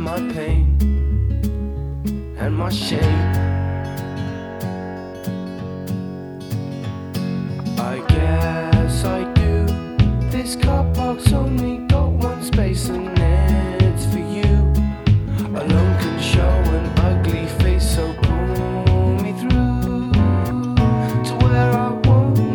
my pain and my shame. I guess I do. This car park's only got one space and